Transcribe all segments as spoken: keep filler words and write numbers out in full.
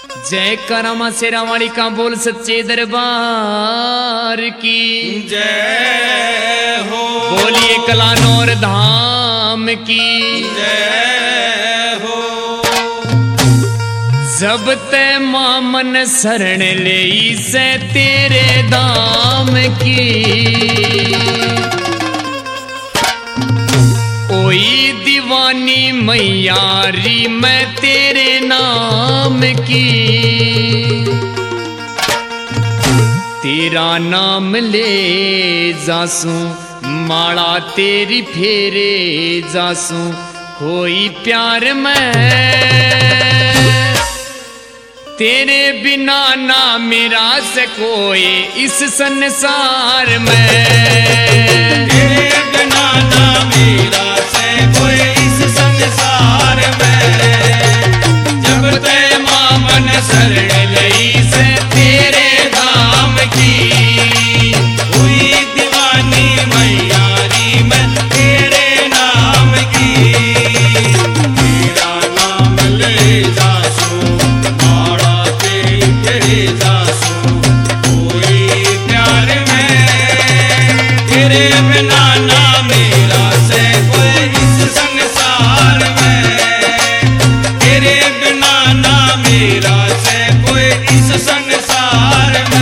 जय करामा शेरा वाली का बोल सच्चे दरबार की जय हो। बोलिए कलानौर धाम की जय हो। जब ते मामन शरण ले से तेरे दाम की ओई दीवानी मैयारी मैं तेरे नाम की तेरा नाम ले जासू माला तेरी फेरे जासू कोई प्यार में तेरे बिना ना मेरा से कोई इस संसार में तेरे बिना ना मेरा से कोई इस संसार में जब ते मामन शरण लई से तेरे धाम की हुई दीवानी मैयारी में तेरे नाम की तेरा नाम ले जासू माड़ा तेरी तेरे जासू कोई प्यार में तेरे बिना ना मेरा से कोई इस संसार में तेरे बिना ना मेरा से कोई इस संसार में।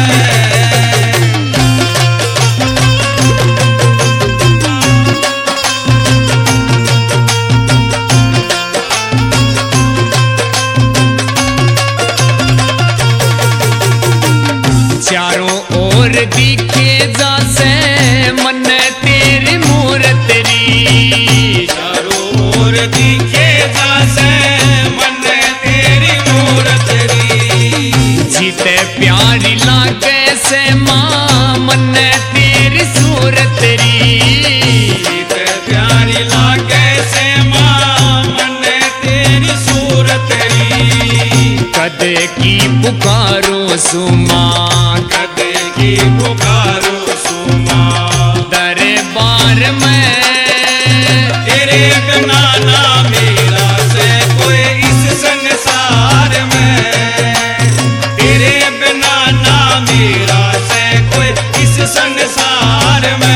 चारों ओर दिखे जासे मन तेरी मूरत री चारों ओर दिखे जासे मन तेरी मूरत री जीते प्यारी लागे से मां मन तेरी सूरत री जीते प्यारी लागे से मां मन तेरी सूरत री कद की पुकारो सुमा कदे की पुकारो सुमा दरबार में तेरे बिना ना मेरा से कोई इस संसार में तेरे बिना ना मेरा से कोई इस संसार में।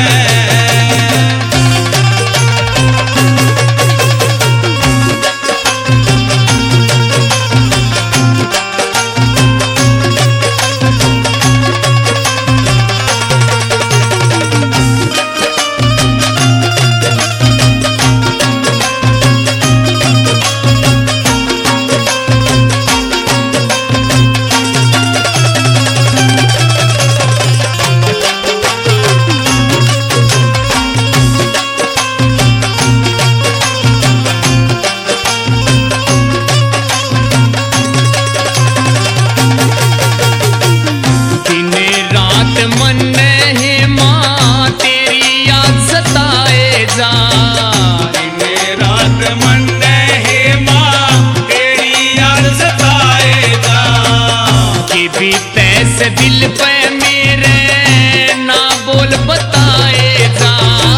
दिल पे मेरे ना बोल बताए जा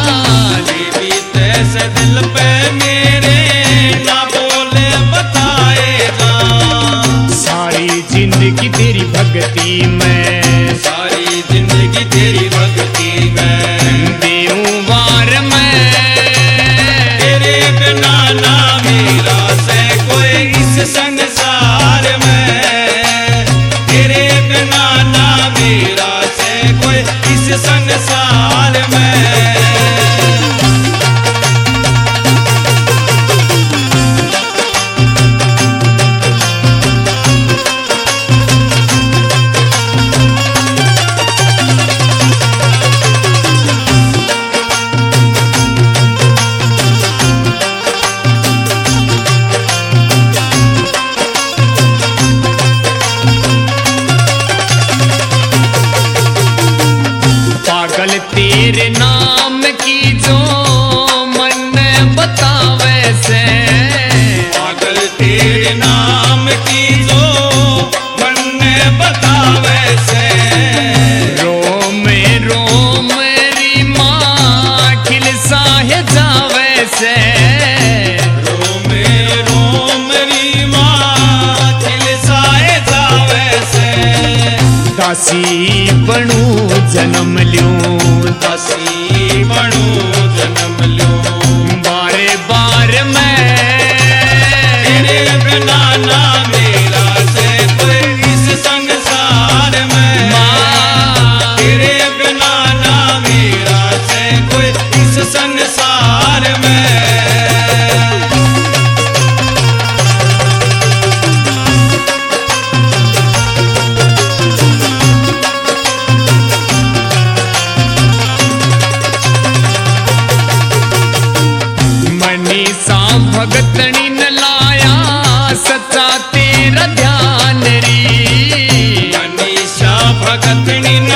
तैसे दिल पे मेरे ना बोल बताए जा सारी जिंदगी तेरी भक्ति में सारी जिंदगी तेरी भक्ति में देऊं वार में तेरे बिना ना मेरा से कोई इस संसार में तेरे बिना ना मेरा से कोई इस संसार में। दासी बनू जन्म ल्यूं दासी बनू जन्म ल्यूं बारे बार मैं तेरे बिना ना मेरा से कोई इस संसार में माँ तेरे बिना ना मेरा से कोई इस संसार में मनीषा भगतनी न लाया सच्चा तेरा ध्यान री मनीषा भगतनी